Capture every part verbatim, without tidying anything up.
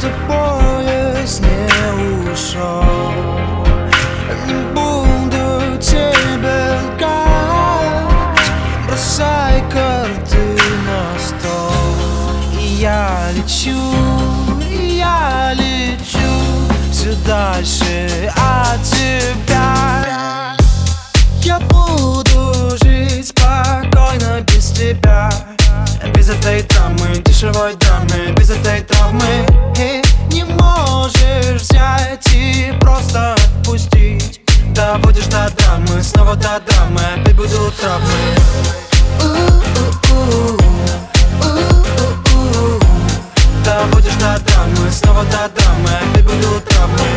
что поезд не ушел. Не буду тебя лгать, бросай карты на стол. И я лечу, и я лечу все дальше от тебя. Я буду жить спокойно без тебя, без этой драмы, дешевой драмы, без этой травмы. И не можешь взять и просто отпустить. Доводишь до драмы, снова до драмы, опять будут травмы. Доводишь до драмы, снова до драмы, опять будут травмы.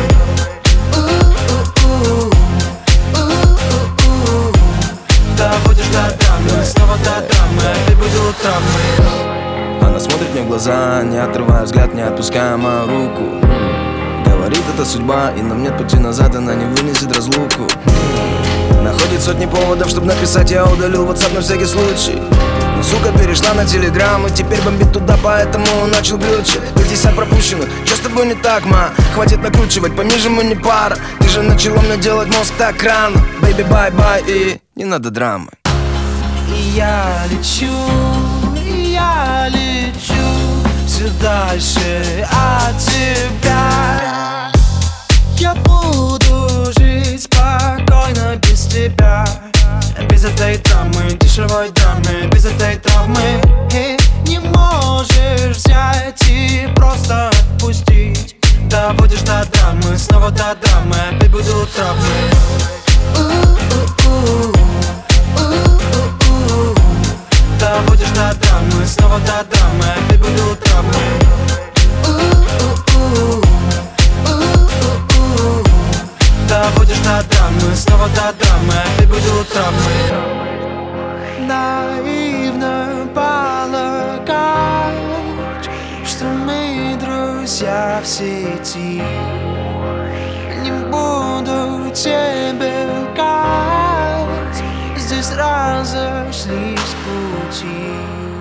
Доводишь до драмы, снова до драмы, опять будут травмы. Она смотрит мне в глаза, не отрывая взгляд, не отпуская мою руку. Говорит, это судьба, и нам нет пути назад, она не вынесет разлуку. Находит сотни поводов, чтобы написать, я удалил WhatsApp на всякий случай. Но сука перешла на Telegram и теперь бомбит туда, поэтому начал глючить. пятьдесят пропущенных, что с тобой не так, ма? Хватит накручивать, пониже мы не пара. Ты же начала мне делать мозг так рано. Baby, bye-bye, и не надо драмы. И я лечу, и я лечу все дальше от тебя. Я буду жить спокойно без тебя, без этой драмы, дешевой драмы, без этой травмы. И не можешь взять и просто отпустить. Доводишь до драмы, снова до драмы, опять будут травмы. Доводишь до драмы, снова до драмы, опять будут травмы. Доводишь до драмы, снова до драмы, опять будут травмы. Наивно полагать, что мы друзья в сети. Не буду тебе лгать, здесь разошлись пути.